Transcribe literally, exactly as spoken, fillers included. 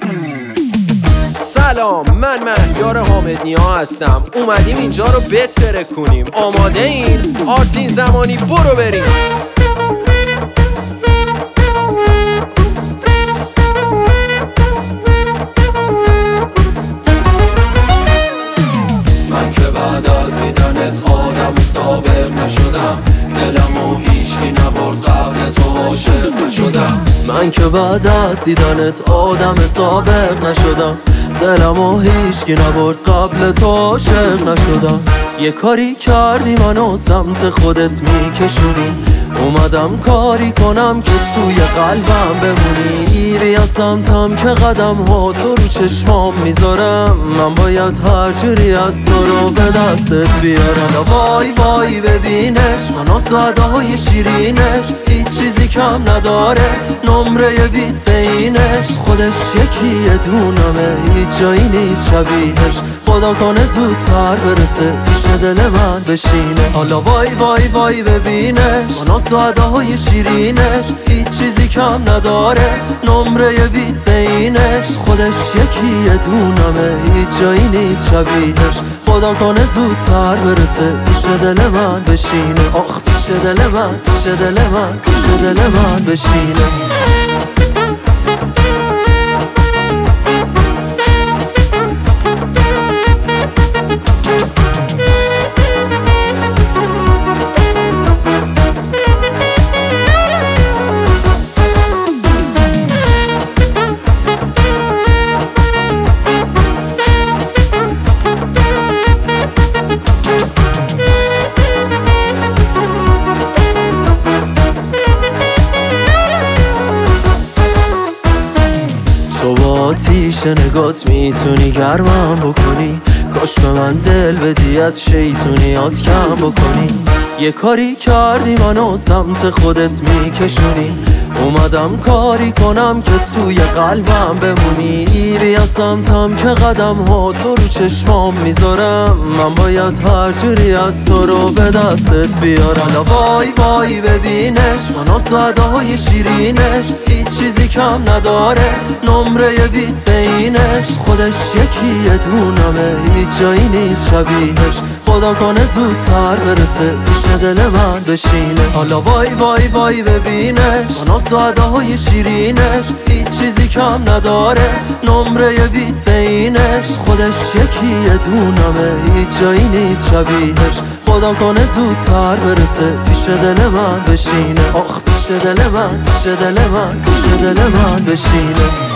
سلام، من مهیار حامد نیا هستم. اومدیم اینجا رو بتره کنیم. آماده این؟ آرتین زمانی برو بریم. من که بعد از دیدنت آدم سابق نشدم، دلمو هیچکی نبرد قبل تو عاشق نشدم. من که بعد از دیدنت آدم سابق نشدم، دلمو هیچکی نبرد قبل تو عاشق نشدم. یه کاری کردی منو سمت خودت میکشونی، اومدم کاری کنم که توی قلبم بمونی. بیا سمتم که قدم ها تو رو چشمام میذارم، من باید هر جوری از تو رو به دستت بیارم. وای وای ببینش منو ساده های شیرینش، هیچ چیزی کم نداره نمره بیست اینش. خودش یکیه دونمه هیچ جایی نیست شبیهش، خدا کنه زودتر برسه پیش دل من بشینه. حالا وای وای وای ببینش منو ساده های شیرینش، هیچ چیزی کم نداره نمره بیست اینش. خودش یکیه دونمه هیچ جایی نیست شبیهش، خدا کنه زودتر برسه پیش دل من بشینه. آخ پیش دل من، پیش دل من، پیش دل من بشینه. تو با آتیش نگات میتونی گرمم بکنی، کاش به من دل بدی از شیطونیات کم بکنی. یه کاری کردی منو سمت خودت میکشونی، اومدم کاری کنم که توی قلبم بمونی. بیا سمتم که قدم ها تو رو چشمام میذارم، من باید هر جوری از تو رو به دستت بیارم. وای وای ببینش منو ساده های شیرینش، هیچ چیزی کم نداره نمره بیست اینش. خودش یکیه دونمه هیچ جایی نیست شبیهش، خدا کنه زودتر برسه پیش دل من بشینه. حالا وای وای وای ببینش منو ساده های شیرینش، هیچ چیزی کم نداره نمره بیست اینش. خودش یکیه دونمه هیچ جایی نیست شبیهش، خدا کنه زودتر برسه پیش دل من بشینه. آخ پیش دل من، پیش دل من، پیش دل من بشینه.